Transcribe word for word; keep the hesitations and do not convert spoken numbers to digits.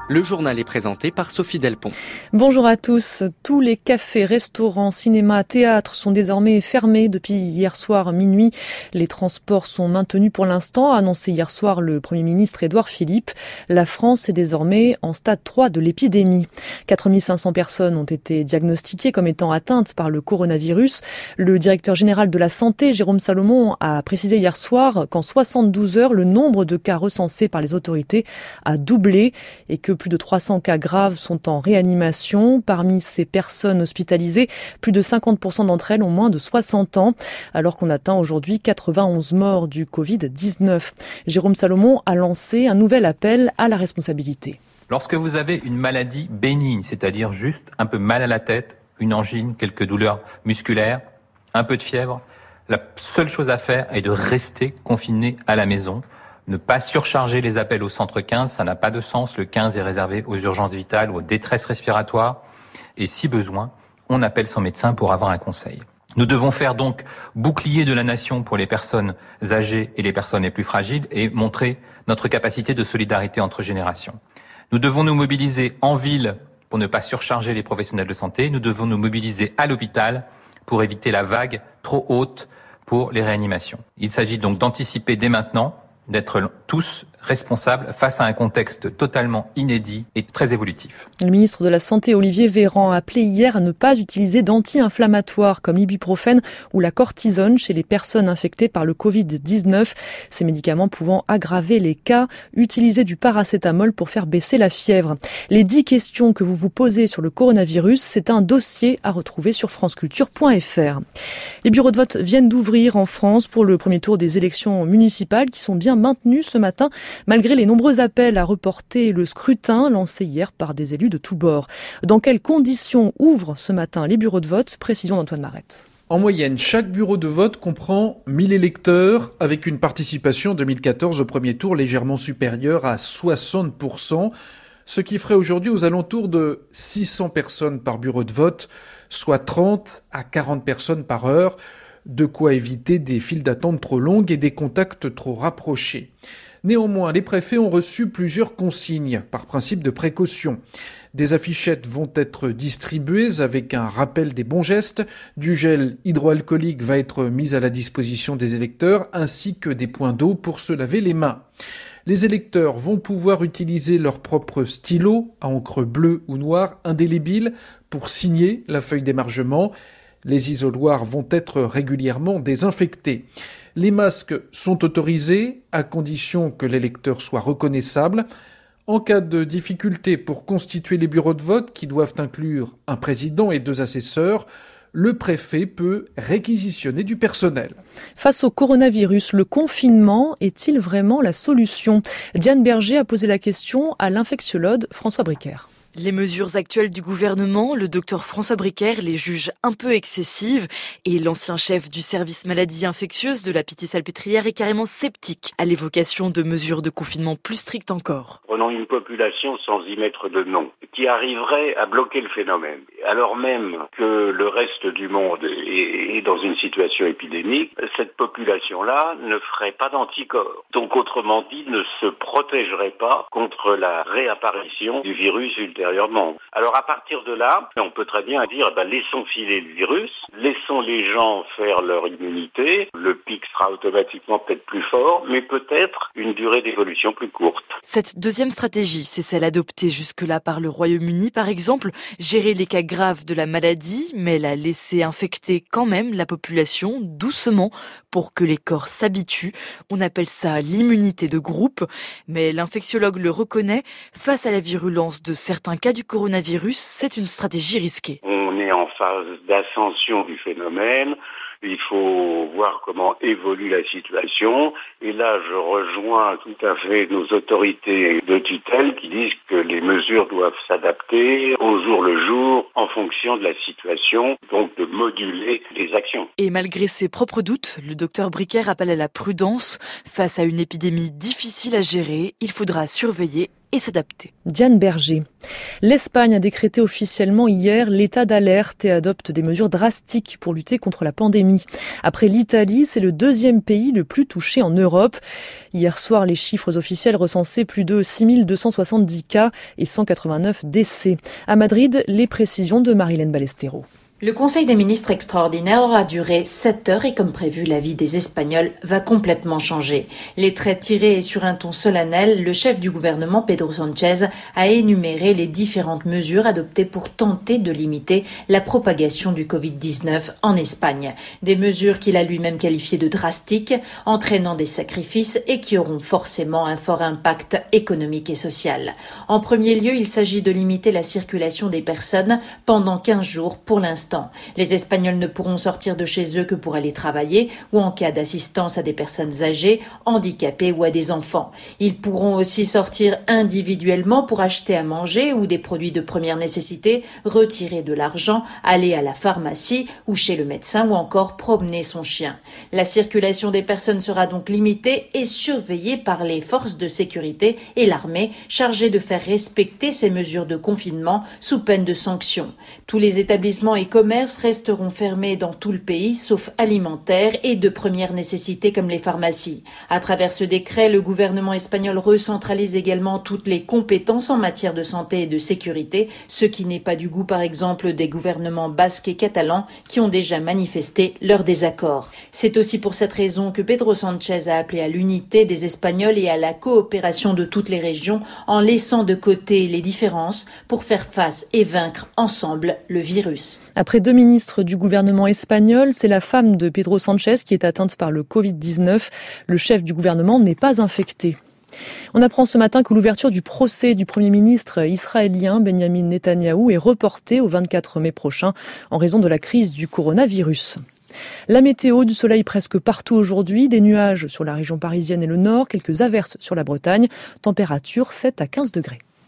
Le journal est présenté par Sophie Delpont. Bonjour à tous. Tous les cafés, restaurants, cinémas, théâtres sont désormais fermés depuis hier soir minuit. Les transports sont maintenus pour l'instant, a annoncé hier soir le Premier ministre Édouard Philippe. La France est désormais en stade trois de l'épidémie. quatre mille cinq cents personnes ont été diagnostiquées comme étant atteintes par le coronavirus. Le directeur général de la Santé, Jérôme Salomon, a précisé hier soir qu'en soixante-douze heures, le nombre de cas recensés par les autorités a doublé et que plus de trois cents cas graves sont en réanimation. Parmi ces personnes hospitalisées, plus de cinquante pour cent d'entre elles ont moins de soixante ans, alors qu'on atteint aujourd'hui quatre-vingt-onze morts du covid dix-neuf. Jérôme Salomon a lancé un nouvel appel à la responsabilité. Lorsque vous avez une maladie bénigne, c'est-à-dire juste un peu mal à la tête, une angine, quelques douleurs musculaires, un peu de fièvre, la seule chose à faire est de rester confiné à la maison. Ne pas surcharger les appels au centre quinze, ça n'a pas de sens. Le quinze est réservé aux urgences vitales ou aux détresses respiratoires. Et si besoin, on appelle son médecin pour avoir un conseil. Nous devons faire donc bouclier de la nation pour les personnes âgées et les personnes les plus fragiles et montrer notre capacité de solidarité entre générations. Nous devons nous mobiliser en ville pour ne pas surcharger les professionnels de santé. Nous devons nous mobiliser à l'hôpital pour éviter la vague trop haute pour les réanimations. Il s'agit donc d'anticiper dès maintenant, d'être tous responsables face à un contexte totalement inédit et très évolutif. Le ministre de la Santé, Olivier Véran, a appelé hier à ne pas utiliser d'anti-inflammatoires comme l'ibuprofène ou la cortisone chez les personnes infectées par le covid dix-neuf. Ces médicaments pouvant aggraver les cas, utiliser du paracétamol pour faire baisser la fièvre. Les dix questions que vous vous posez sur le coronavirus, c'est un dossier à retrouver sur franceculture point f r. Les bureaux de vote viennent d'ouvrir en France pour le premier tour des élections municipales qui sont bien maintenus ce matin, malgré les nombreux appels à reporter le scrutin lancés hier par des élus de tous bords. Dans quelles conditions ouvrent ce matin les bureaux de vote ? Précision d'Antoine Marette. En moyenne, chaque bureau de vote comprend mille électeurs, avec une participation en deux mille quatorze au premier tour légèrement supérieure à soixante pour cent, ce qui ferait aujourd'hui aux alentours de six cents personnes par bureau de vote, soit trente à quarante personnes par heure, de quoi éviter des files d'attente trop longues et des contacts trop rapprochés. Néanmoins, les préfets ont reçu plusieurs consignes, par principe de précaution. Des affichettes vont être distribuées avec un rappel des bons gestes, du gel hydroalcoolique va être mis à la disposition des électeurs, ainsi que des points d'eau pour se laver les mains. Les électeurs vont pouvoir utiliser leur propre stylo, à encre bleue ou noire, indélébile, pour signer la feuille d'émargement. Les isoloirs vont être régulièrement désinfectés. Les masques sont autorisés à condition que l'électeur soit reconnaissable. En cas de difficulté pour constituer les bureaux de vote qui doivent inclure un président et deux assesseurs, le préfet peut réquisitionner du personnel. Face au coronavirus, le confinement est-il vraiment la solution ? Diane Berger a posé la question à l'infectiologue François Bricaire. Les mesures actuelles du gouvernement, le docteur François Bricaire les juge un peu excessives et l'ancien chef du service maladies infectieuses de la Pitié-Salpêtrière est carrément sceptique à l'évocation de mesures de confinement plus strictes encore. Prenons une population sans y mettre de nom, qui arriverait à bloquer le phénomène, alors même que le reste du monde est, est dans une situation épidémique, cette population-là ne ferait pas d'anticorps. Donc autrement dit, ne se protégerait pas contre la réapparition du virus ultérieur. Alors à partir de là, on peut très bien dire, ben, laissons filer le virus, laissons les gens faire leur immunité, le pic sera automatiquement peut-être plus fort, mais peut-être une durée d'évolution plus courte. Cette deuxième stratégie, c'est celle adoptée jusque-là par le Royaume-Uni, par exemple, gérer les cas graves de la maladie, mais la laisser infecter quand même la population doucement pour que les corps s'habituent. On appelle ça l'immunité de groupe, mais l'infectiologue le reconnaît, face à la virulence de certains cas du coronavirus, c'est une stratégie risquée. On est en phase d'ascension du phénomène. Il faut voir comment évolue la situation. Et là, je rejoins tout à fait nos autorités de tutelle qui disent que les mesures doivent s'adapter au jour le jour en fonction de la situation, donc de moduler les actions. Et malgré ses propres doutes, le docteur Bricaire appelle à la prudence. Face à une épidémie difficile à gérer, il faudra surveiller et s'adapter. Diane Berger. L'Espagne a décrété officiellement hier l'état d'alerte et adopte des mesures drastiques pour lutter contre la pandémie. Après l'Italie, c'est le deuxième pays le plus touché en Europe. Hier soir, les chiffres officiels recensaient plus de six mille deux cent soixante-dix cas et cent quatre-vingt-neuf décès. À Madrid, les précisions de Marilène Ballesteros. Le Conseil des ministres extraordinaire aura duré sept heures et comme prévu, la vie des Espagnols va complètement changer. Les traits tirés et sur un ton solennel, le chef du gouvernement, Pedro Sánchez, a énuméré les différentes mesures adoptées pour tenter de limiter la propagation du covid dix-neuf en Espagne. Des mesures qu'il a lui-même qualifiées de drastiques, entraînant des sacrifices et qui auront forcément un fort impact économique et social. En premier lieu, il s'agit de limiter la circulation des personnes pendant quinze jours pour l'instant. Les Espagnols ne pourront sortir de chez eux que pour aller travailler ou en cas d'assistance à des personnes âgées, handicapées ou à des enfants. Ils pourront aussi sortir individuellement pour acheter à manger ou des produits de première nécessité, retirer de l'argent, aller à la pharmacie ou chez le médecin ou encore promener son chien. La circulation des personnes sera donc limitée et surveillée par les forces de sécurité et l'armée chargées de faire respecter ces mesures de confinement sous peine de sanctions. Tous les établissements et commerces resteront fermés dans tout le pays, sauf alimentaires et de première nécessité comme les pharmacies. À travers ce décret, le gouvernement espagnol recentralise également toutes les compétences en matière de santé et de sécurité, ce qui n'est pas du goût par exemple des gouvernements basques et catalans qui ont déjà manifesté leur désaccord. C'est aussi pour cette raison que Pedro Sánchez a appelé à l'unité des Espagnols et à la coopération de toutes les régions en laissant de côté les différences pour faire face et vaincre ensemble le virus. Après deux ministres du gouvernement espagnol, c'est la femme de Pedro Sánchez qui est atteinte par le covid dix-neuf. Le chef du gouvernement n'est pas infecté. On apprend ce matin que l'ouverture du procès du Premier ministre israélien Benjamin Netanyahou est reportée au vingt-quatre mai prochain en raison de la crise du coronavirus. La météo, du soleil presque partout aujourd'hui, des nuages sur la région parisienne et le nord, quelques averses sur la Bretagne, température sept à quinze degrés.